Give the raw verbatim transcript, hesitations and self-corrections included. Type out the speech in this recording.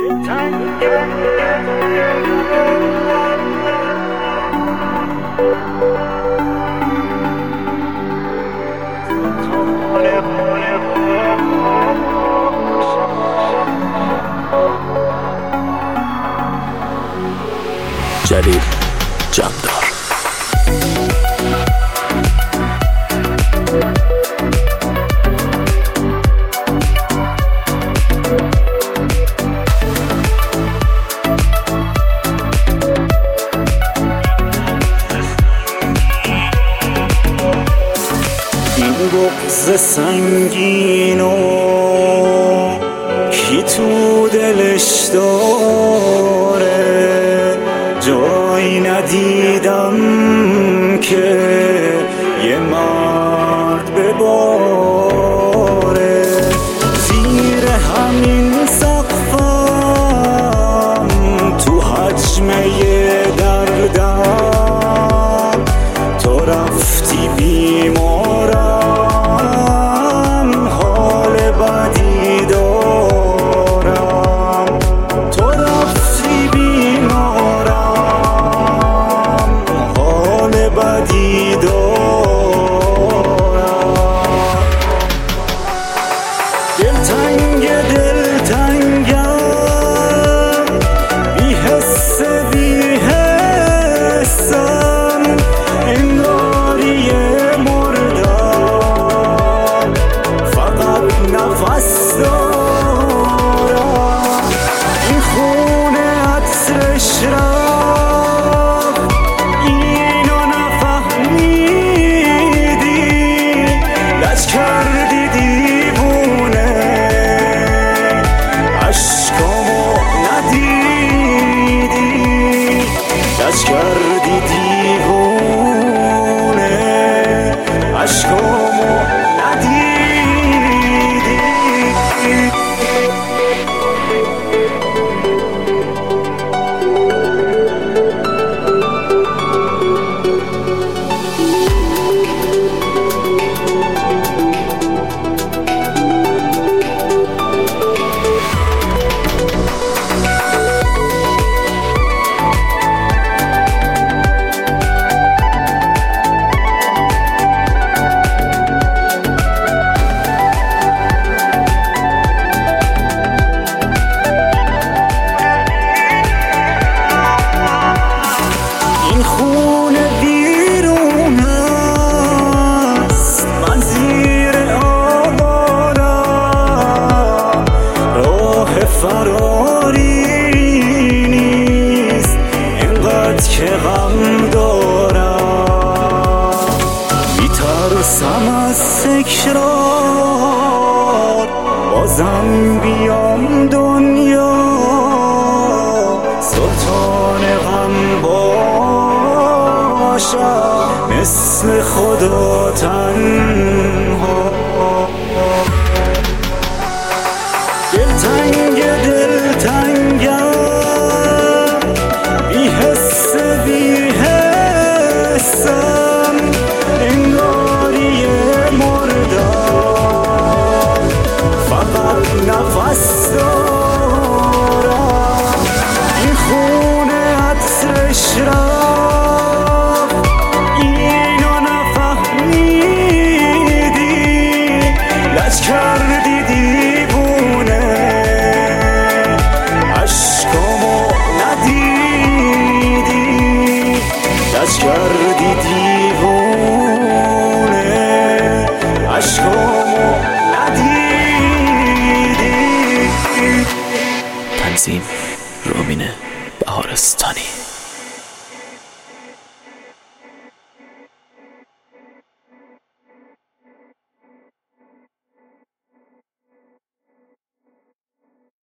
جلیل جاندار. این بغض سنگینو کی تو دلش داره؟ جایی ندیدم که یه مرد بباره زیر همین سقفم، تو حجمه دردم تو رفتی بیمارم، حال بدی دارم تو رفتی بیمارم، حال بدی دارم. دلتنگ دلتنگم، بی حس بی حسم، انگاری مردم فقط نفس دارم. این خونه عطرش رفت، اینو نفهمیدی، لج کردی دیوونه، عشقامو ندیدی، لج کردی دیوونه، عشقامو ندیدی. این خونه بیرون هست، من زیر آوارم، راه فراری نیست، اینقدر که غم دارم. میترسم از تکرار، بازم بیام دنیا، سلطان غم باشم، مثل خدا تنها. دلتنگ دلتنگم، بی حس بی حسم، انگاری مردم فقط نفس دارم. این خونه عطرش رفت، اینو نفهمیدی، لج کردی دیوونه، عشقامو ندیدی، لج کردی دیوونه، عشقامو ندیدی. تنظیم رومین بهارستانی.